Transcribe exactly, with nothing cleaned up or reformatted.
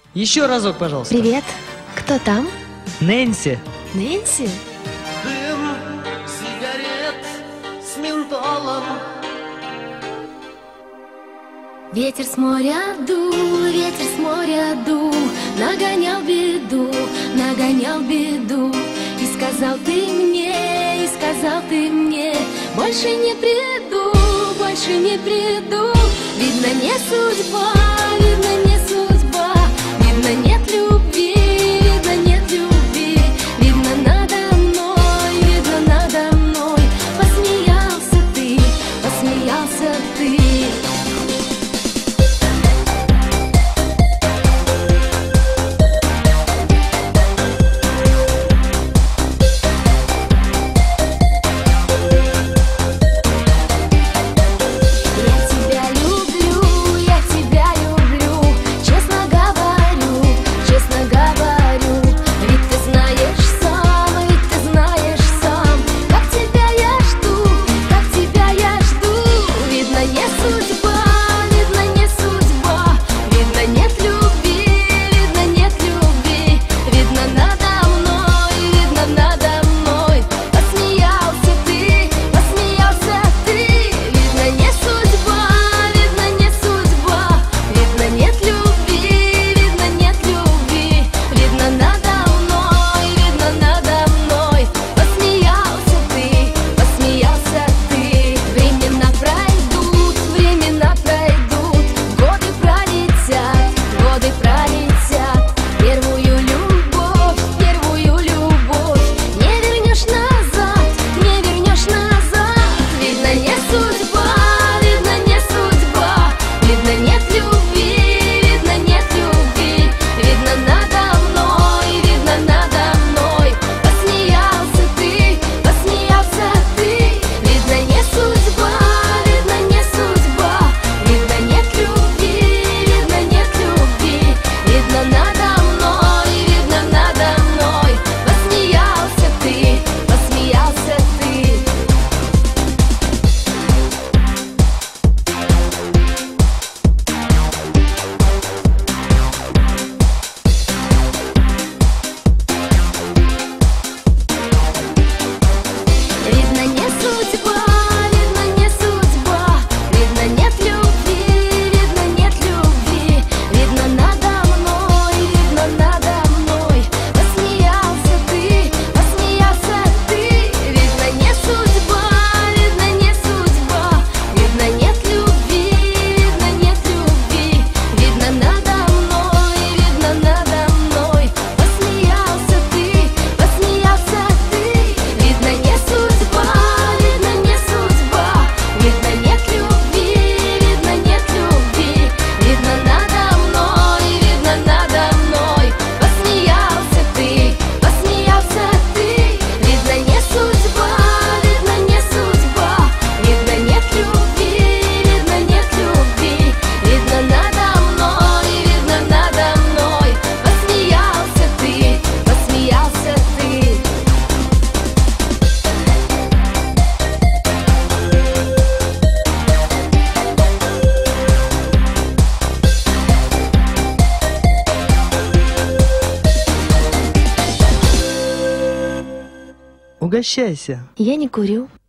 Еще разок, пожалуйста. Привет. Кто там? Нэнси. Нэнси? Дым сигарет с ментолом. Ветер с моря дул, ветер с моря дул, нагонял беду, нагонял беду. И сказал ты мне, и сказал ты мне, больше не приду, больше не приду. Видно, не судьба, видно, не судьба, видно, нет любви, видно, нет любви. Видно, надо мной, видно, надо мной посмеялся ты, посмеялся ты. Угощайся. Я не курю.